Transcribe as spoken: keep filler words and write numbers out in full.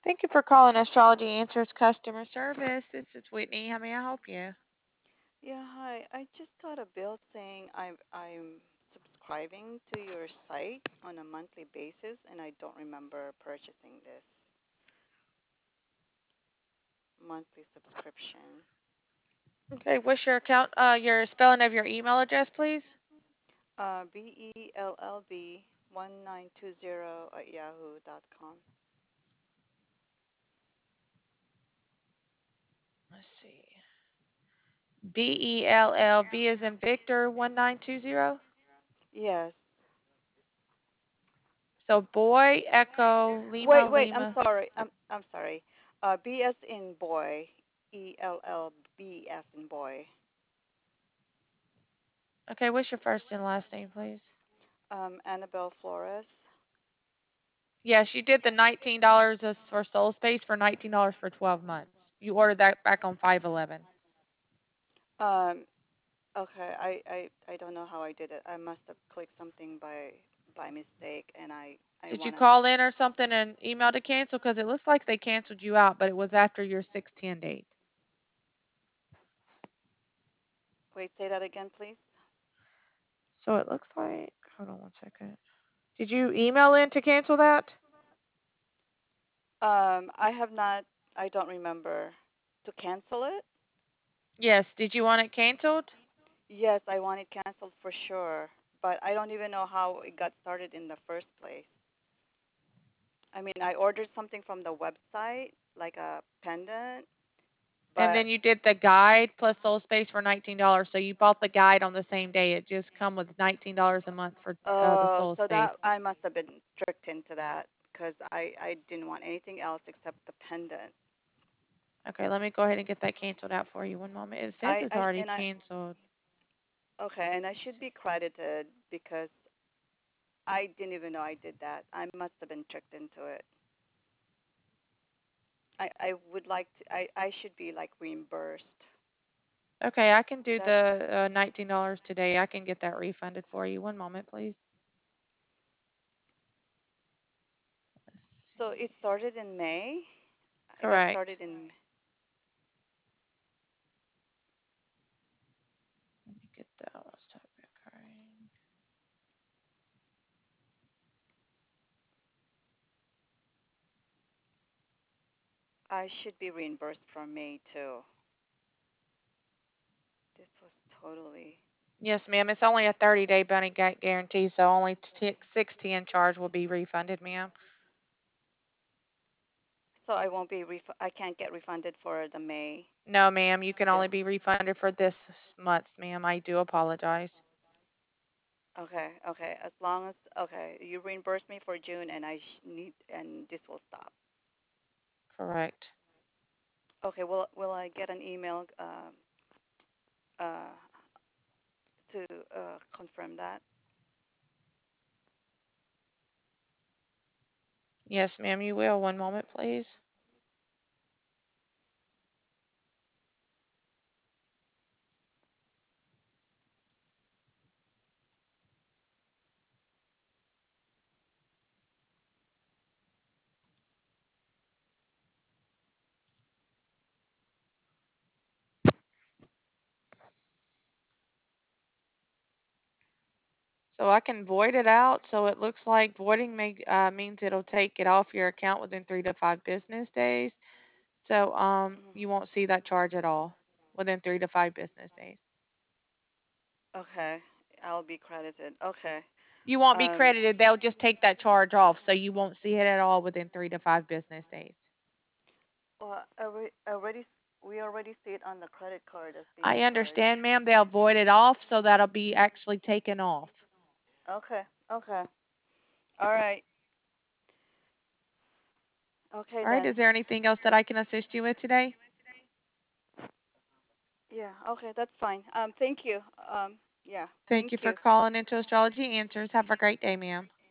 Thank you for calling Astrology Answers customer service. This is Whitney. How may I help you? Yeah, hi. I just got a bill saying I'm I'm subscribing to your site on a monthly basis, and I don't remember purchasing this monthly subscription. Okay, what's your account, uh, your spelling of your email address, please? Uh, B E L L B one nine two zero at yahoo dot com. Let's see. B E L L V as in Victor one nine two zero. Yes. So boy, Echo, Lima, Wait, wait. I'm Lima. sorry. I'm I'm sorry. Uh, B as in boy. E L L B as in boy. Okay, what's your first and last name, please? Um, Annabelle Flores. Yes, you did the nineteen dollars for Soul Space for nineteen dollars for twelve months. You ordered that back on five eleven. Um, Okay, I, I, I don't know how I did it. I must have clicked something by by mistake, and I I Did you wanna call in or something and email to cancel? Because it looks like they canceled you out, but it was after your six ten date. wait. Say that again, please. So it looks like, hold on one second. Did you email in to cancel that? Um, I have not. I don't remember to cancel it. Yes. Did you want it canceled? Yes, I want it canceled for sure, but I don't even know how it got started in the first place. I mean, I ordered something from the website, like a pendant, And but then you did the guide plus Soul Space for nineteen dollars. So you bought the guide on the same day. It just come with nineteen dollars a month for uh, the uh, Soul so that Space. I must have been tricked into that because I I didn't want anything else except the pendant. Okay, let me go ahead and get that canceled out for you. One moment. It says I, it's I already and I canceled. Okay, and I should be credited because I didn't even know I did that. I must have been tricked into it. I I would like to. I I should be like reimbursed. Okay, I can do That the uh, nineteen dollars today. I can get that refunded for you. One moment, please. Let's so see. it started in May. I got Correct. started in. Let me get that. Let's type it correct. I should be reimbursed from May too. This was totally. Yes, ma'am. It's only a thirty day money gu- guarantee, so only t- six ten charge will be refunded, ma'am. So I won't be ref. I can't get refunded for the May No, ma'am. You can bill. only be refunded for this month, ma'am. I do apologize. Okay, okay. As long as okay, you reimburse me for June, and I sh- need, and this will stop. Correct. Okay. Will will I get an email? Um. Uh. To uh, confirm that. Yes, ma'am. You will. One moment, please. So I can void it out. So it looks like voiding may, uh, means it'll take it off your account within three to five business days. So um, you Mhm. won't see that charge at all within three to five business days. Okay, I'll be credited. Okay. You won't be Um. credited. They'll just take that charge off, so you won't see it at all within three to five business days. Well, already, already, we already see it on the credit card as being I charged. understand, ma'am. They'll void it off, so that'll be actually taken off. Okay. Okay. All right. Okay All right. then. Is there anything else that I can assist you with today? Yeah. Okay, that's fine. Um. Thank you. Um. Yeah. Thank Thank you for you. calling into Astrology Answers. Have a great day, ma'am.